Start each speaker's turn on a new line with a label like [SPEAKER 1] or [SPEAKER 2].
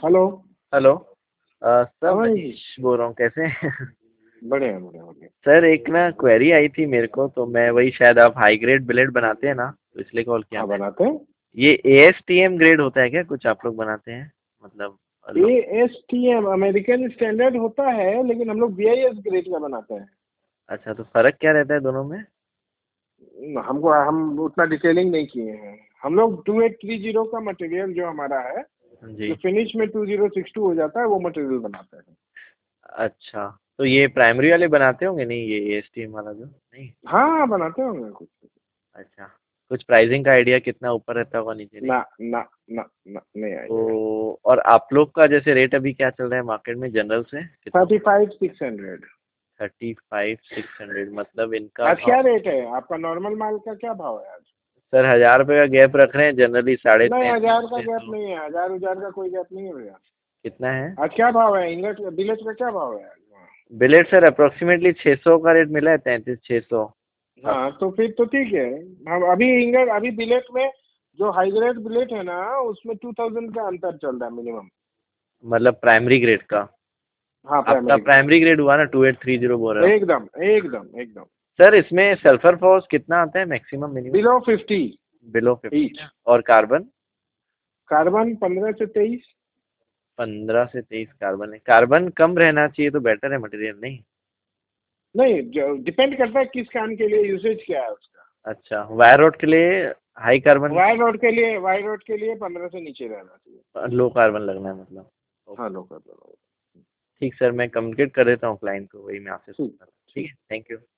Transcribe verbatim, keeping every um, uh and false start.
[SPEAKER 1] Hello.
[SPEAKER 2] Hello. अ, sir
[SPEAKER 1] हाँ जी।
[SPEAKER 2] मनीष बोल रहा हूँ, कैसे हैं?
[SPEAKER 1] बढ़िया बढ़िया बढ़िया।
[SPEAKER 2] सर एक ना क्वेरी आई थी मेरे को, तो मैं वही, शायद आप हाई ग्रेड बिलेट बनाते हैं ना, तो इसलिए कॉल किया
[SPEAKER 1] हाँ
[SPEAKER 2] मैंने।
[SPEAKER 1] बनाते हैं।
[SPEAKER 2] ये A S T M grade होता है क्या, कुछ आप लोग बनाते हैं मतलब?
[SPEAKER 1] ए
[SPEAKER 2] लो।
[SPEAKER 1] S T M American standard होता है, लेकिन हम लोग बी आई एस ग्रेड का बनाते हैं।
[SPEAKER 2] अच्छा, तो फर्क क्या रहता है दोनों में?
[SPEAKER 1] हमको हम उतना डिटेलिंग नहीं किए हैं। हम लोग टू एट थ्री जीरो का मटेरियल जो हमारा है, जो
[SPEAKER 2] जी।
[SPEAKER 1] फिनिश में टू जीरो सिक्स टू हो जाता है, वो मटेरियल बनाते हैं।
[SPEAKER 2] अच्छा, तो ये प्राइमरी वाले बनाते होंगे नहीं, ये ए एस टी एम वाला जो नहीं?
[SPEAKER 1] हाँ हाँ बनाते होंगे कुछ।
[SPEAKER 2] अच्छा, कुछ प्राइसिंग का आइडिया कितना ऊपर रहता होगा, नीचे नहीं?
[SPEAKER 1] ना ना ना ना नहीं आइडिया।
[SPEAKER 2] तो और आप लोग का जैसे रेट अभी क्या चल रहा है मार्केट में जनरल से, कितना?
[SPEAKER 1] Thirty five six hundred.
[SPEAKER 2] Thirty five six hundred, मतलब इनका
[SPEAKER 1] आज
[SPEAKER 2] भाव।
[SPEAKER 1] क्या रेट है आपका? नॉर्मल माल का क्या भाव है आज?
[SPEAKER 2] सर हजार रुपये का गैप रख रहे हैं जनरली, साढ़े
[SPEAKER 1] नहीं,
[SPEAKER 2] तैंतीस
[SPEAKER 1] हजार का
[SPEAKER 2] से
[SPEAKER 1] गैप
[SPEAKER 2] तो।
[SPEAKER 1] नहीं है। हजार हजार का कोई गैप नहीं है भैया।
[SPEAKER 2] कितना है?
[SPEAKER 1] आज क्या भाव है इंगट बिलेट का? क्या भाव है आज वहाँ?
[SPEAKER 2] बिलेट सर अप्रोक्सीमेटली छः सौ का रेट मिला है, तैंतीस छः सौ। अब
[SPEAKER 1] हाँ तो फिर तो ठीक है। हम अभी इंगट अभी बिलेट में जो हाई ग्रेड बिलेट है ना, उसमें टू थाउजेंड का अंतर चल रहा है मिनिमम।
[SPEAKER 2] मतलब प्राइमरी ग्रेड का?
[SPEAKER 1] हाँ
[SPEAKER 2] आपका
[SPEAKER 1] प्राइमरी ग्रेड।
[SPEAKER 2] प्राइमरी ग्रेड हुआ ना, टू एट थ्री जीरो बोल रहे हो?
[SPEAKER 1] एकदम एकदम एकदम।
[SPEAKER 2] सर इसमें सल्फर फॉस कितना आता है, maximum minimum?
[SPEAKER 1] Below fifty
[SPEAKER 2] below fifty
[SPEAKER 1] each.
[SPEAKER 2] ना, और कार्बन?
[SPEAKER 1] कार्बन पंद्रह से तेईस।
[SPEAKER 2] पंद्रह से तेईस कार्बन है। कार्बन कम रहना चाहिए तो बेटर है मटेरियल, नहीं?
[SPEAKER 1] नहीं, डिपेंड करता है किस काम के लिए, यूसेज क्या है उसका।
[SPEAKER 2] अच्छा, वायर रोड के लिए हाई कार्बन?
[SPEAKER 1] वाई रोड के लिए वाई रोड के लिए पंद्रह से नीचे रहना चाहिए।
[SPEAKER 2] लो कार्बन लगना है मतलब?
[SPEAKER 1] हाँ
[SPEAKER 2] ओके।
[SPEAKER 1] लोग कर दो।
[SPEAKER 2] ठीक सर, मैं कम्युनिकेट कर देता हूँ क्लाइंट को, वही मैं आपसे
[SPEAKER 1] ठीक
[SPEAKER 2] पूछता था। ठीक
[SPEAKER 1] ठीक।
[SPEAKER 2] है, थैंक यू।